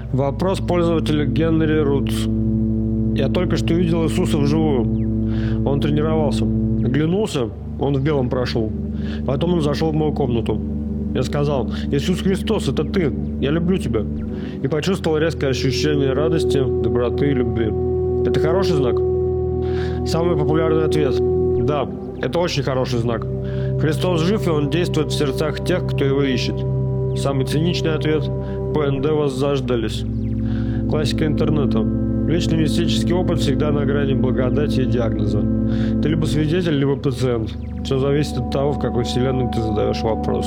Вопрос пользователя Генри Рутс. Я только что видел Иисуса вживую. Он тренировался. Оглянулся, он в белом прошел. Потом он зашел в мою комнату. Я сказал: «Иисус Христос, это ты. Я люблю тебя». И почувствовал резкое ощущение радости, доброты и любви. Это хороший знак? Самый популярный ответ: да, это очень хороший знак. Христос жив, и Он действует в сердцах тех, кто Его ищет. Самый циничный ответ: ПНД вас заждались. Классика интернета. Личный мистический опыт всегда на грани благодати и диагноза. Ты либо свидетель, либо пациент. Все зависит от того, в какой вселенной ты задаешь вопрос.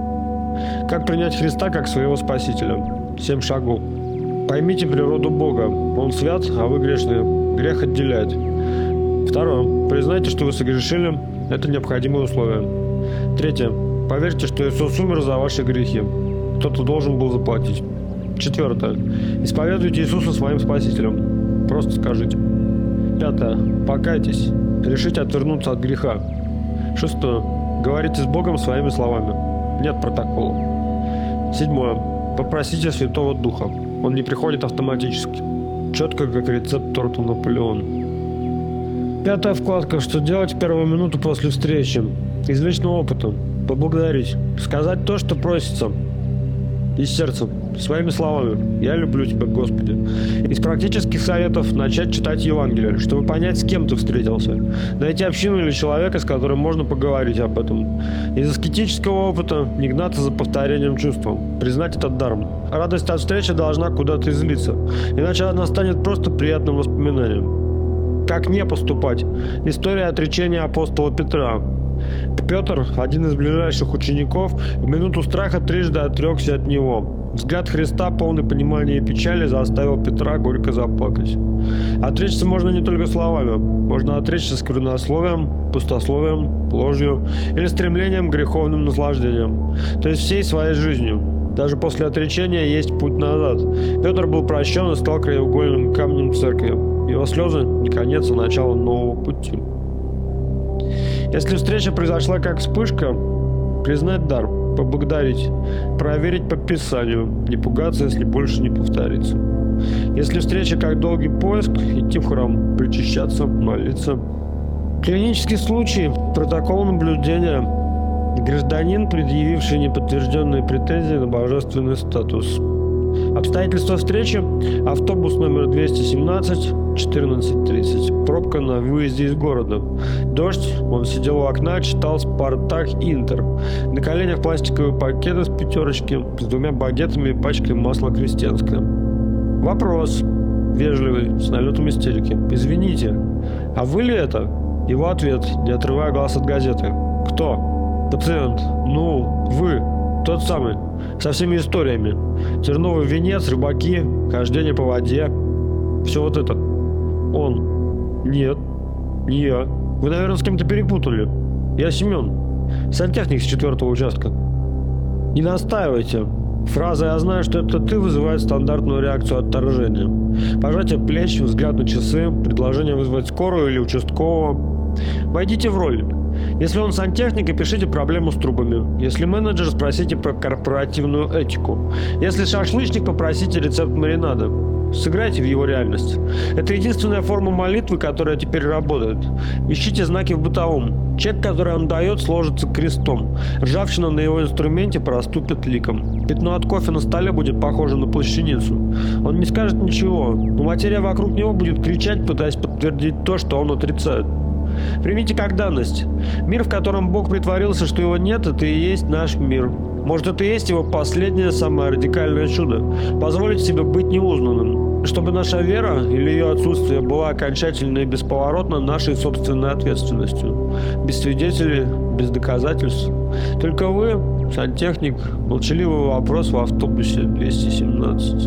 Как принять Христа как своего Спасителя? 7 шагов. Поймите природу Бога. Он свят, а вы грешные. Грех отделяет. Второе. Признайте, что вы согрешили. Это необходимое условие. Третье. Поверьте, что Иисус умер за ваши грехи. Кто-то должен был заплатить. Четвертое. Исповедуйте Иисуса своим Спасителем. Просто скажите. Пятое. Покайтесь. Решите отвернуться от греха. Шестое. Говорите с Богом своими словами. Нет протокола. Седьмое. Попросите Святого Духа. Он не приходит автоматически. Четко, как рецепт торта Наполеон. Пятая вкладка. Что делать в первую минуту после встречи? Из личного опыта. Поблагодарить. Сказать то, что просится. Из сердца. Своими словами. Я люблю тебя, Господи. Из практических советов начать читать Евангелие, чтобы понять, с кем ты встретился. Найти общину или человека, с которым можно поговорить об этом. Из аскетического опыта не гнаться за повторением чувства. Признать этот даром. Радость от встречи должна куда-то излиться. Иначе она станет просто приятным воспоминанием. Как не поступать? История отречения апостола Петра. Петр, один из ближайших учеников, в минуту страха трижды отрекся от него. Взгляд Христа, полный понимания и печали, заставил Петра горько заплакать. Отречься можно не только словами. Можно отречься сквернословием, пустословием, ложью или стремлением к греховным наслаждениям. То есть всей своей жизнью. Даже после отречения есть путь назад. Петр был прощен и стал краеугольным камнем церкви. Его слезы не конец, а начало нового пути. Если встреча произошла как вспышка, признать дар, поблагодарить, проверить по Писанию, не пугаться, если больше не повторится. Если встреча как долгий поиск, идти в храм, причащаться, молиться. Клинический случай, протокол наблюдения. Гражданин, предъявивший неподтвержденные претензии на божественный статус. Обстоятельства встречи: автобус номер 217, 14:30. Пробка на выезде из города. Дождь, он сидел у окна, читал «Спартак Интер». На коленях пластиковые пакеты с пятерочки, с 2 багетами и пачкой масла крестьянское. Вопрос, вежливый, с налетом истерики: «Извините, а вы ли это?» Его ответ, не отрывая глаз от газеты: «Кто?» «Пациент. Ну, вы. Тот самый. Со всеми историями. Терновый венец, рыбаки, хождение по воде. Все вот это». Он. «Нет. Не я. Вы, наверное, с кем-то перепутали. Я Семен. Сантехник с 4-го участка». Не настаивайте. Фраза «я знаю, что это ты» вызывает стандартную реакцию отторжения. Пожатие плеч, взгляд на часы, предложение вызвать скорую или участкового. Войдите в роль. Если он сантехник, опишите проблему с трубами. Если менеджер, спросите про корпоративную этику. Если шашлычник, попросите рецепт маринада. Сыграйте в его реальность. Это единственная форма молитвы, которая теперь работает. Ищите знаки в бытовом. Чек, который он дает, сложится крестом. Ржавчина на его инструменте проступит ликом. Пятно от кофе на столе будет похоже на плащаницу. Он не скажет ничего, но материя вокруг него будет кричать, пытаясь подтвердить то, что он отрицает. Примите как данность. Мир, в котором Бог притворился, что его нет, это и есть наш мир. Может, это и есть его последнее, самое радикальное чудо. Позволить себе быть неузнанным. Чтобы наша вера или ее отсутствие была окончательно и бесповоротно нашей собственной ответственностью. Без свидетелей, без доказательств. Только вы, сантехник, молчаливый вопрос в автобусе 217.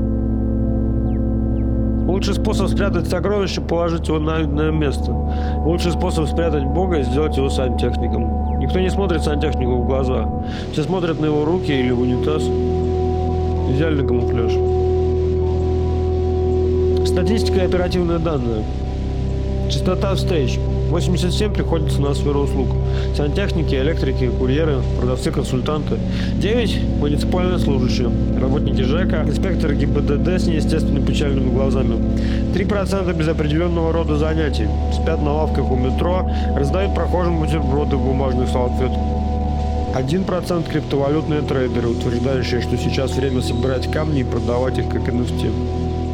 Лучший способ спрятать сокровище – положить его на видное место. Лучший способ спрятать Бога – сделать его сантехником. Никто не смотрит сантехнику в глаза. Все смотрят на его руки или в унитаз. Идеальный камуфляж. Статистика и оперативные данные. Частота встреч. 87 приходится на сферу услуг. Сантехники, электрики, курьеры, продавцы, консультанты. 9 муниципальные служащие, работники ЖЭКа, инспекторы ГИБДД с неестественно печальными глазами. 3% без определенного рода занятий. Спят на лавках у метро, раздают прохожим бутерброды в бумажных салфетках. 1% криптовалютные трейдеры, утверждающие, что сейчас время собирать камни и продавать их как NFT.